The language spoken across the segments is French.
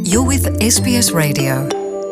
You're with SBS Radio.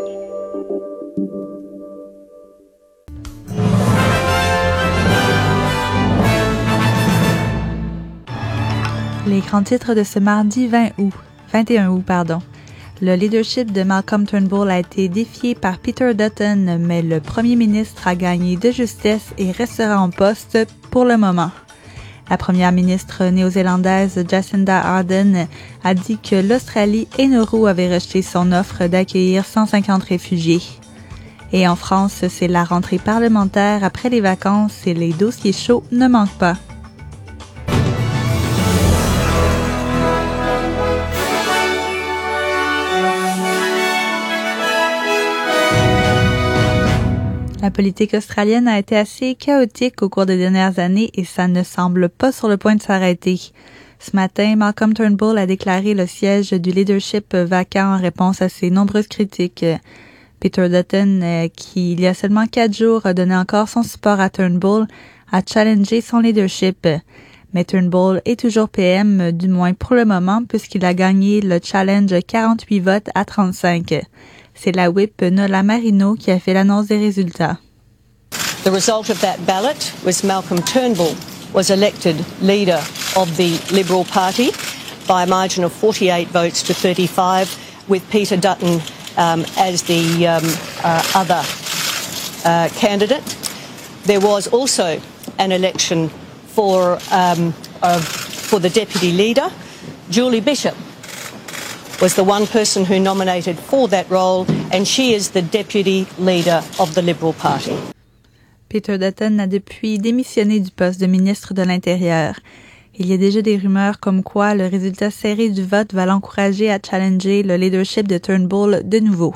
Les grands titres de ce mardi 21 août. Le leadership de Malcolm Turnbull a été défié par Peter Dutton, mais le premier ministre a gagné de justesse et restera en poste pour le moment. La première ministre néo-zélandaise Jacinda Ardern a dit que l'Australie et Nauru avaient rejeté son offre d'accueillir 150 réfugiés. Et en France, c'est la rentrée parlementaire après les vacances et les dossiers chauds ne manquent pas. La politique australienne a été assez chaotique au cours des dernières années et ça ne semble pas sur le point de s'arrêter. Ce matin, Malcolm Turnbull a déclaré le siège du leadership vacant en réponse à ses nombreuses critiques. Peter Dutton, qui il y a seulement 4 jours a donné encore son support à Turnbull, a challengé son leadership. Mais Turnbull est toujours PM, du moins pour le moment, puisqu'il a gagné le challenge 48 votes à 35. C'est la whip Nola Marino qui a fait l'annonce des résultats. The result of that ballot was Malcolm Turnbull was elected leader of the Liberal Party by a margin of 48 votes to 35, with Peter Dutton as the other candidate. There was also an election for the deputy leader. Julie Bishop was the one person who nominated for that role, and she is the deputy leader of the Liberal Party. Peter Dutton a depuis démissionné du poste de ministre de l'Intérieur. Il y a déjà des rumeurs comme quoi le résultat serré du vote va l'encourager à challenger le leadership de Turnbull de nouveau.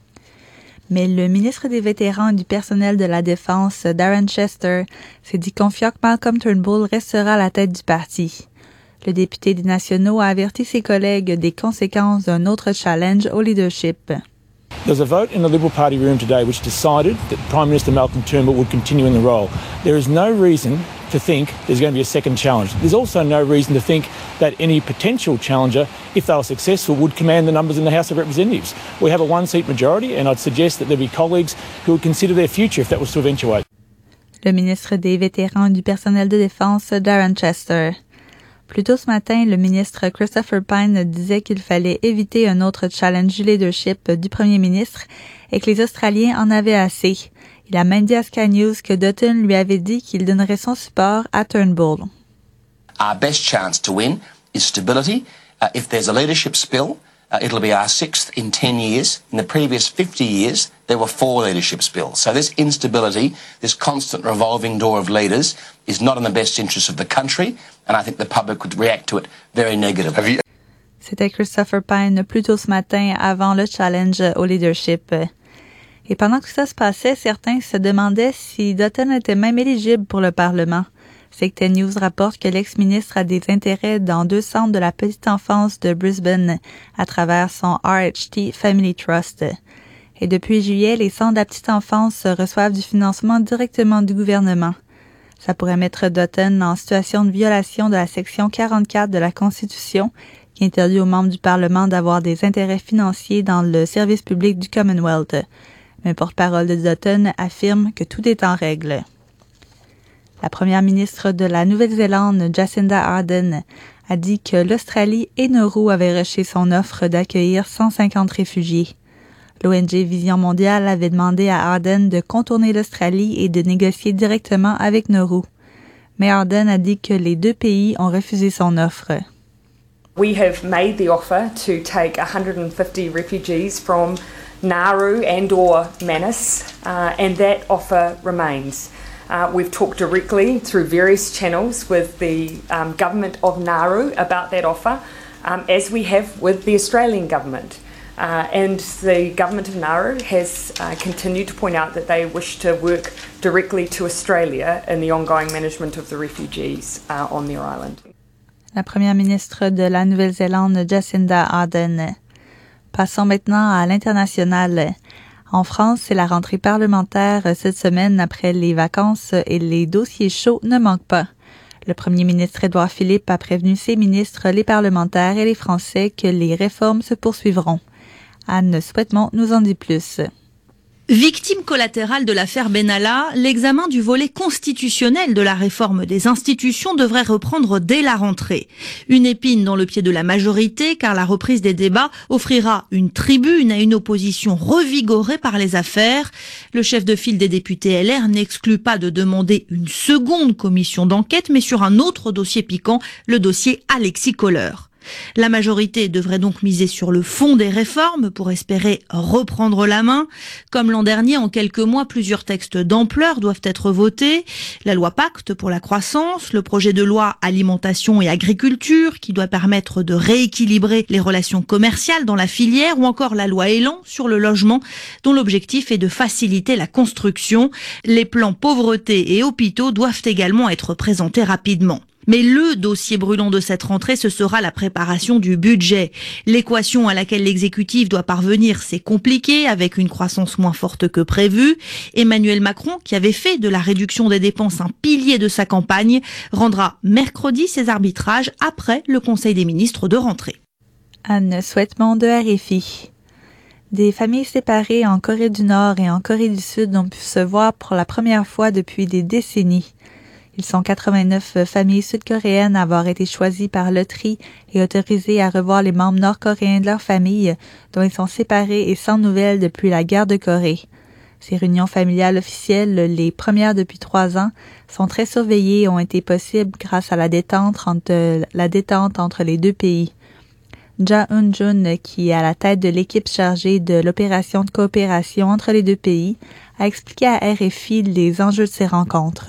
Mais le ministre des Vétérans et du personnel de la Défense, Darren Chester, s'est dit confiant que Malcolm Turnbull restera à la tête du parti. Le député des Nationaux a averti ses collègues des conséquences d'un autre challenge au leadership. There was a vote in the Liberal Party room today which decided that Prime Minister Malcolm Turnbull would continue in the role. There is no reason to think there's going to be a second challenge. There's also no reason to think that any potential challenger, if they were successful, would command the numbers in the House of Representatives. We have a one-seat majority, and I'd suggest that there be colleagues who would consider their future if that was to eventuate. Le ministre des Vétérans et du personnel de défense, Darren Chester. Plus tôt ce matin, le ministre Christopher Pyne disait qu'il fallait éviter un autre challenge du leadership du premier ministre et que les Australiens en avaient assez. Il a même dit à Sky News que Dutton lui avait dit qu'il donnerait son support à Turnbull. Our best chance to win is stability. If there's a leadership spill, it'll be our 6th in 10 years. In the previous 50 years, there were 4 leadership spills. So this instability, this constant revolving door of leaders, is not in the best interest of the country, and I think the public would react to it very negatively. C'était Christopher Pyne plus tôt ce matin avant le challenge au leadership. Et pendant que ça se passait, certains se demandaient si Dutton était même éligible pour le Parlement. Sector News rapporte que l'ex-ministre a des intérêts dans 2 centres de la petite enfance de Brisbane à travers son RHT Family Trust. Et depuis juillet, les centres de la petite enfance reçoivent du financement directement du gouvernement. Ça pourrait mettre Dutton en situation de violation de la section 44 de la Constitution qui interdit aux membres du Parlement d'avoir des intérêts financiers dans le service public du Commonwealth. Mais le porte-parole de Dutton affirme que tout est en règle. La première ministre de la Nouvelle-Zélande, Jacinda Ardern, a dit que l'Australie et Nauru avaient rejeté son offre d'accueillir 150 réfugiés. L'ONG Vision Mondiale avait demandé à Ardern de contourner l'Australie et de négocier directement avec Nauru. Mais Ardern a dit que les 2 pays ont refusé son offre. We have made the offer to take 150 refugees from Nauru and or Manus, and that offer remains. We've talked directly through various channels with the government of Nauru about that offer, as we have with the Australian government. And the government of Nauru has continued to point out that they wish to work directly to Australia in the ongoing management of the refugees on their island. La première ministre de la Nouvelle-Zélande, Jacinda Ardern. Passons maintenant à l'international. En France, c'est la rentrée parlementaire cette semaine après les vacances et les dossiers chauds ne manquent pas. Le premier ministre Édouard Philippe a prévenu ses ministres, les parlementaires et les Français que les réformes se poursuivront. Anne Souhaitemont nous en dit plus. Victime collatérale de l'affaire Benalla, l'examen du volet constitutionnel de la réforme des institutions devrait reprendre dès la rentrée. Une épine dans le pied de la majorité, car la reprise des débats offrira une tribune à une opposition revigorée par les affaires. Le chef de file des députés LR n'exclut pas de demander une seconde commission d'enquête, mais sur un autre dossier piquant, le dossier Alexis Kohler. La majorité devrait donc miser sur le fond des réformes pour espérer reprendre la main. Comme l'an dernier, en quelques mois, plusieurs textes d'ampleur doivent être votés. La loi Pacte pour la croissance, le projet de loi alimentation et agriculture qui doit permettre de rééquilibrer les relations commerciales dans la filière ou encore la loi Elan sur le logement dont l'objectif est de faciliter la construction. Les plans pauvreté et hôpitaux doivent également être présentés rapidement. Mais le dossier brûlant de cette rentrée, ce sera la préparation du budget. L'équation à laquelle l'exécutif doit parvenir, c'est compliqué, avec une croissance moins forte que prévu. Emmanuel Macron, qui avait fait de la réduction des dépenses un pilier de sa campagne, rendra mercredi ses arbitrages après le Conseil des ministres de rentrée. Anne Souhaitemont de RFI. Des familles séparées en Corée du Nord et en Corée du Sud ont pu se voir pour la première fois depuis des décennies. Ils sont 89 familles sud-coréennes à avoir été choisies par loterie et autorisées à revoir les membres nord-coréens de leur famille, dont ils sont séparés et sans nouvelles depuis la guerre de Corée. Ces réunions familiales officielles, les premières depuis 3 ans, sont très surveillées et ont été possibles grâce à la détente entre les deux pays. Ja Eun-jun, qui est à la tête de l'équipe chargée de l'opération de coopération entre les deux pays, a expliqué à RFI les enjeux de ces rencontres.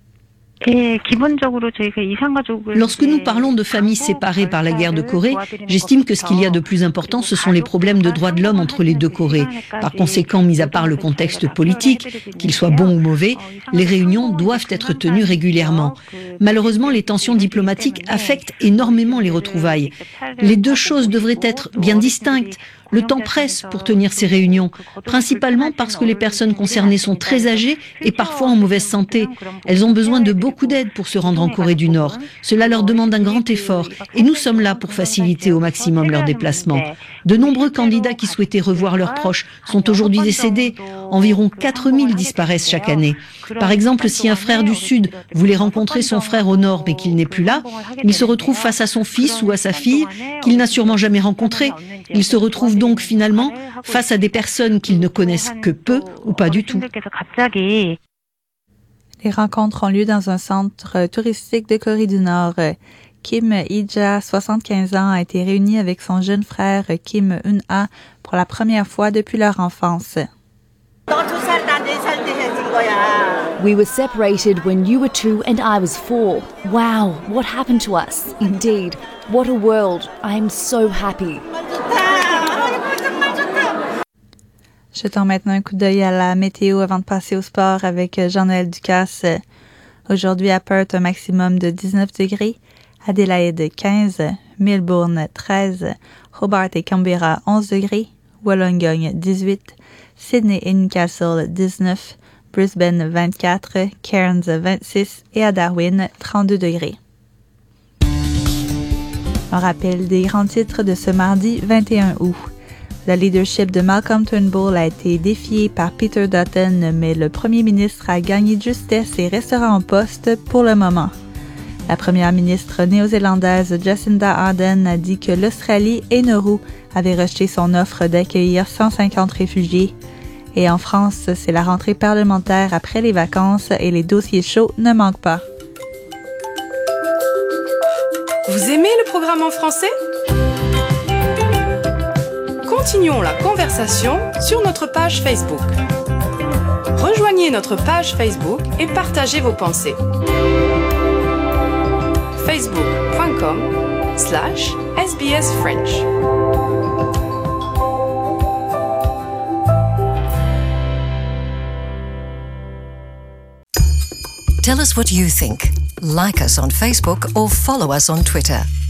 Lorsque nous parlons de familles séparées par la guerre de Corée, j'estime que ce qu'il y a de plus important, ce sont les problèmes de droits de l'homme entre les deux Corées. Par conséquent, mis à part le contexte politique, qu'il soit bon ou mauvais, les réunions doivent être tenues régulièrement. Malheureusement, les tensions diplomatiques affectent énormément les retrouvailles. Les deux choses devraient être bien distinctes. Le temps presse pour tenir ces réunions, principalement parce que les personnes concernées sont très âgées et parfois en mauvaise santé. Elles ont besoin de beaucoup d'aide pour se rendre en Corée du Nord. Cela leur demande un grand effort et nous sommes là pour faciliter au maximum leur déplacement. De nombreux candidats qui souhaitaient revoir leurs proches sont aujourd'hui décédés. Environ 4000 disparaissent chaque année. Par exemple, si un frère du Sud voulait rencontrer son frère au Nord mais qu'il n'est plus là, il se retrouve face à son fils ou à sa fille qu'il n'a sûrement jamais rencontré. Il se retrouve donc finalement face à des personnes qu'ils ne connaissent que peu ou pas du tout. Les rencontres ont lieu dans un centre touristique de Corée du Nord. Kim Hee-ja, 75 ans, a été réuni avec son jeune frère Kim Eun-ha pour la première fois depuis leur enfance. We were separated when you were 2 and I was 4. Wow, what happened to us? Indeed, what a world. I am so happy. Jetons maintenant un coup d'œil à la météo avant de passer au sport avec Jean-Noël Ducasse. Aujourd'hui à Perth, un maximum de 19 degrés. Adélaïde, 15. Melbourne, 13. Hobart et Canberra, 11 degrés. Wollongong, 18. Sydney et Newcastle, 19. Brisbane, 24. Cairns, 26. Et à Darwin, 32 degrés. Un rappel des grands titres de ce mardi 21 août. Le leadership de Malcolm Turnbull a été défié par Peter Dutton, mais le premier ministre a gagné de justesse et restera en poste pour le moment. La première ministre néo-zélandaise Jacinda Ardern a dit que l'Australie et Nauru avaient rejeté son offre d'accueillir 150 réfugiés. Et en France, c'est la rentrée parlementaire après les vacances et les dossiers chauds ne manquent pas. Vous aimez le programme en français ? Continuons la conversation sur notre page Facebook. Rejoignez notre page Facebook et partagez vos pensées. facebook.com/SBS French. Tell us what you think. Like us on Facebook or follow us on Twitter.